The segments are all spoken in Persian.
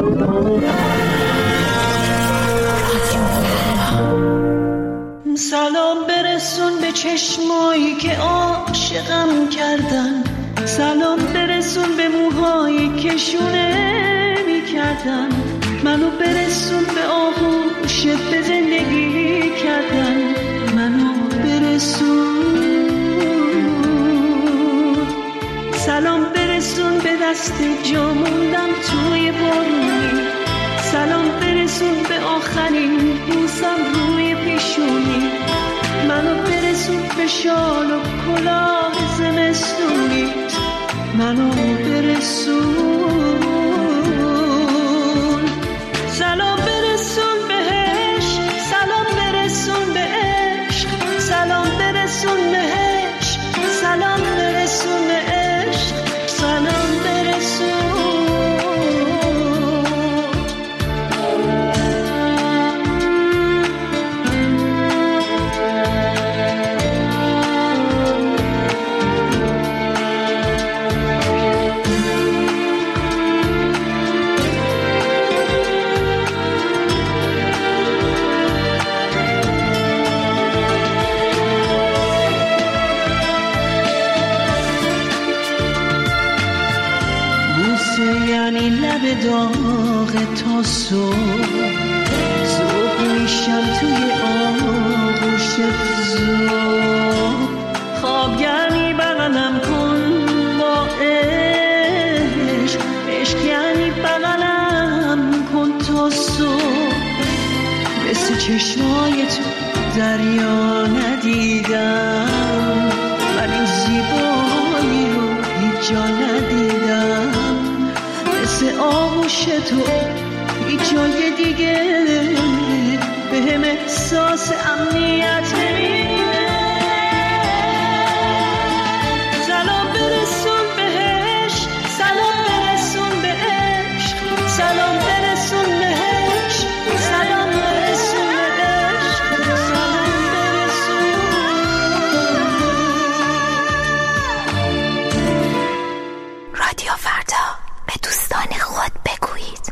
سلام برسون به چشمایی که عاشقم کردن، سلام برسون به موهایی که شونه میکردن، منو برسون به آغوشت به زندگی کردن، منو برسون. سلام برسون به دست جا موندم توی بارونی، سلام برسون به آخرین بوسم روی پیشونی، منو برسون به شال و کلاه زمستونی، منو برسون. سلام برسون بهش، سلام برسون به عشق، سلام برسون بهش، سلام برسون به عشق، سلام برسون. یعنی لب داغ تا صبح میشم توی آغوش زوب، خواب یعنی بغلم کن با عشق، عشق یعنی بغلم کن تا صبح. مثل چشمای تو دریا ندیدم، ولی این زیبایی رو هیچ جا ندیدم، مثل آغوش تو هیچ جای دیگه بهم احساس امنیت نمیده. سلام برسون بهش، سلام برسون به عشق، سلام برسون بهش، سلام برسون به عشق، سلام برسون. رادیو فردا، به دوستان خود بگویید.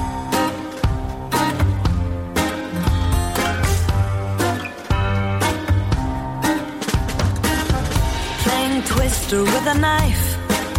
Playing Twister with a knife.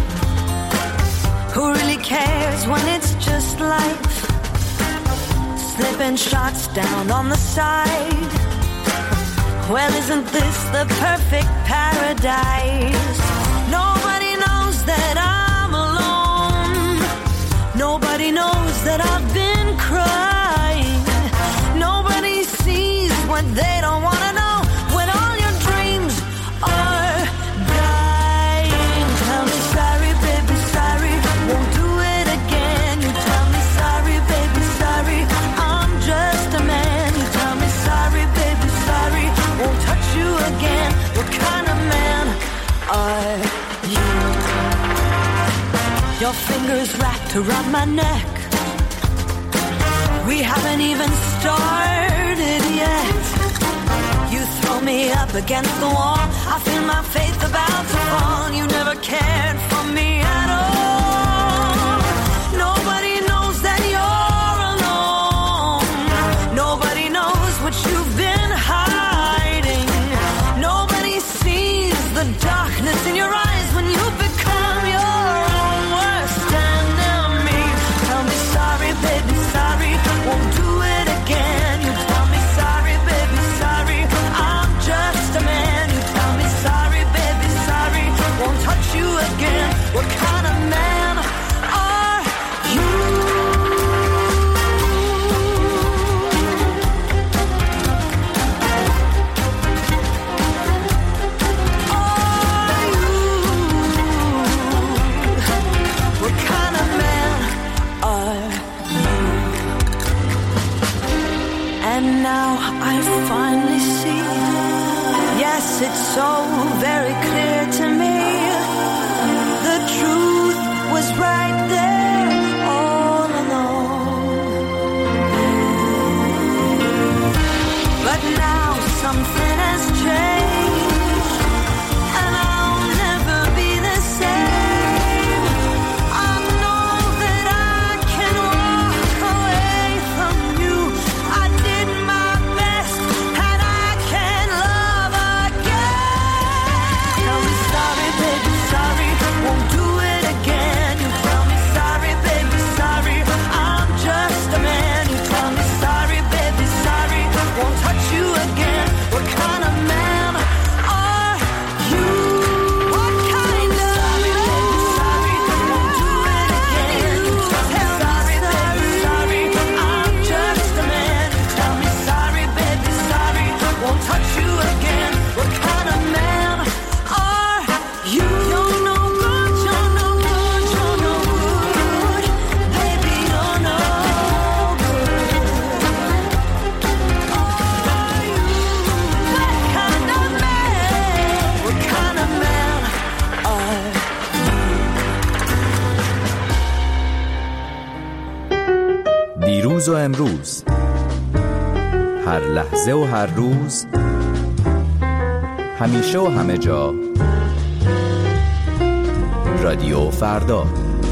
Who really cares when it's just life? Slipping shots down on the side. Well, isn't this the perfect paradise? Nobody knows that I'm alone. Nobody knows that I've been crying. Nobody sees what they don't want to know. When all your dreams are dying. Tell me sorry, baby, sorry, won't do it again. You tell me sorry, baby, sorry, I'm just a man. You tell me sorry, baby, sorry, won't touch you again. What kind of man are you? Your fingers wrapped around my neck. We haven't even started yet. You throw me up against the wall. I feel my faith about to fall. You never cared for me at all. Nobody knows that you're alone. Nobody knows what you've been hiding. Nobody sees the darkness in your eyes when you become your own worst enemy. Tell me sorry, baby, sorry, won't do it again. You tell me sorry, baby, sorry, I'm just a man. You tell me sorry, baby, sorry, won't touch you again. What kind of man are you? What kind of man are you? And now I finally see, yes, it's so very clear to me. The truth was right there all along. But now something has changed, and I'll never be the same. I know that I can walk دیروز و امروز، هر لحظه و هر روز، همیشه و همه جا. رادیو فردا.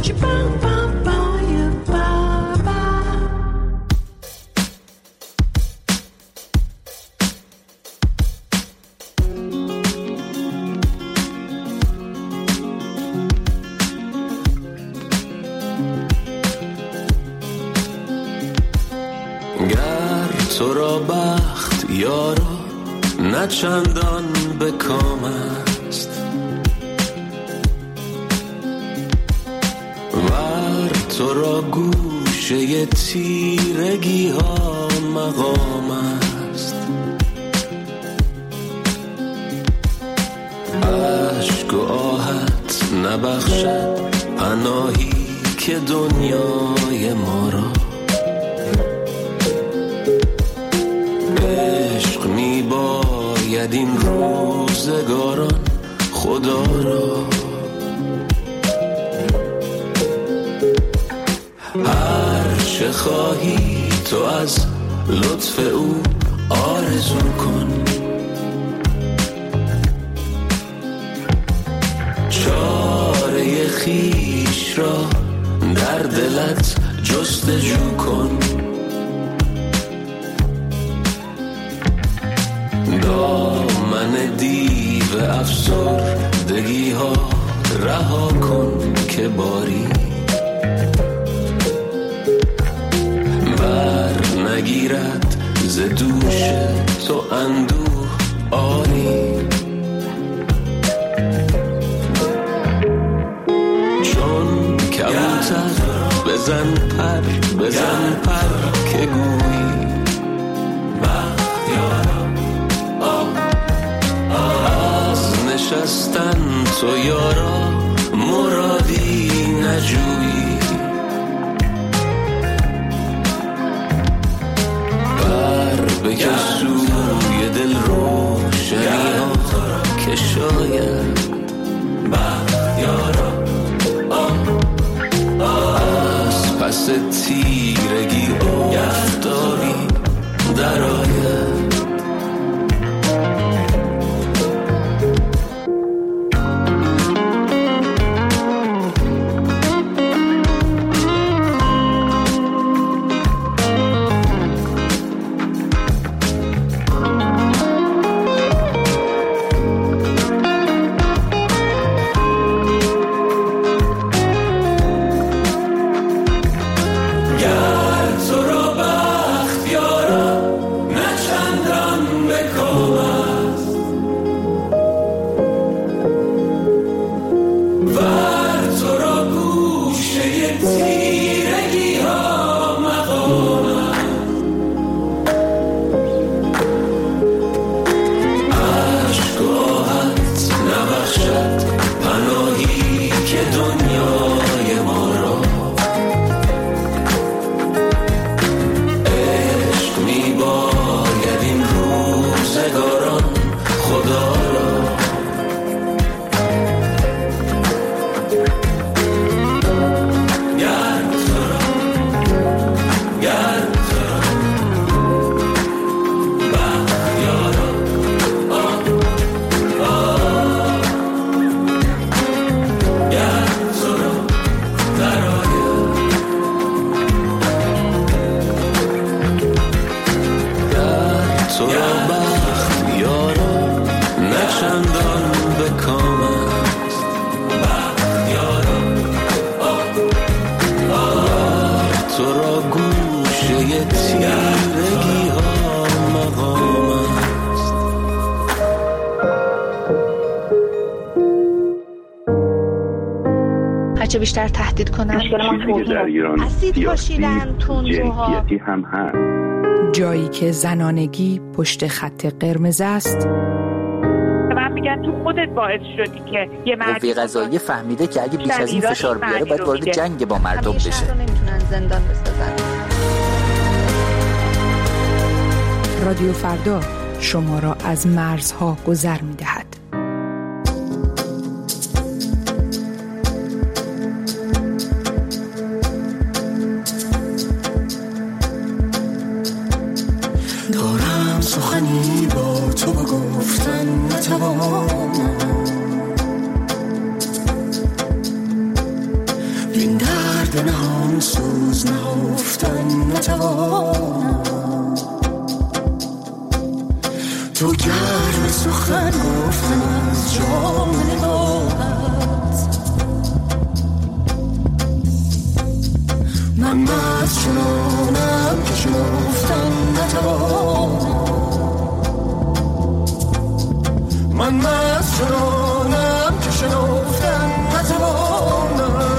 تو را بخت یارا نه چندان به کام است، ور تو را گوشه تیرگی ها مقام است. عشق و آهت نبخشد پناهی که دنیای ما را، عشق می باید این روزگاران خدا را. هر چه خواهی تو از لطف او آرزو کن، چاره خویش را در دلت جستجو کن. دامن دیو افسردگی ها رها کن که باری بر نگیرد ز دوش تو اندوه آری. چون کبوتر بزن پر که گویی نشستن تو یارا مرادی نجویی. بر بکش سوی دل روشنی ها که شاید یارا از پس تیرگی آفتابی در آید. هرچه بیشتر تهدید کنن در ایران اسید پاشیدن تندروها هم هست. جایی که زنانگی پشت خط قرمز است. من میگن تو خودت باعث شدی که یه قوه قضاییه فهمیده که اگه بیش از این فشار بیاره باید وارد جنگ با مردم بشه. نمیتونن زندان بسازن. رادیو فردا شما را از مرزها گذر می‌دهد. سخنی با تو گفتن نتوانم، این درد نهان سوز نهفتن نتوانم. تو گرم سخن گفتن از جام نگاهت، من مست چنانم که شنفتن نتوانم، من مست چنانم که شنفتن نتوانم.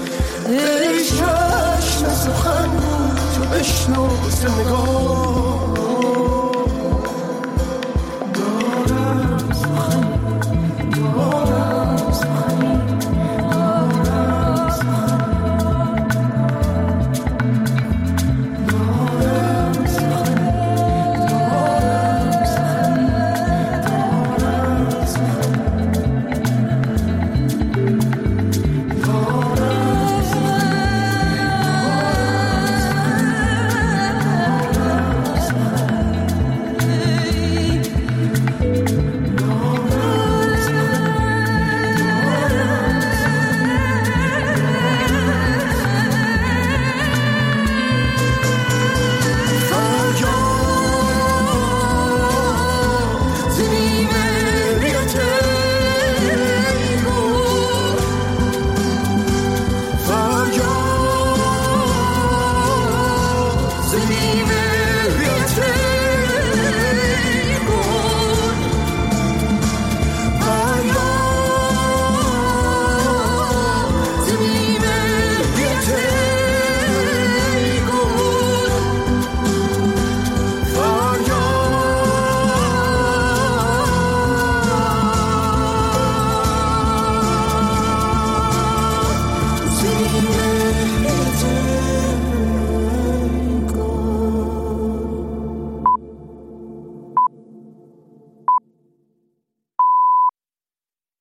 ای چشم سخن تو بشنو زندگان،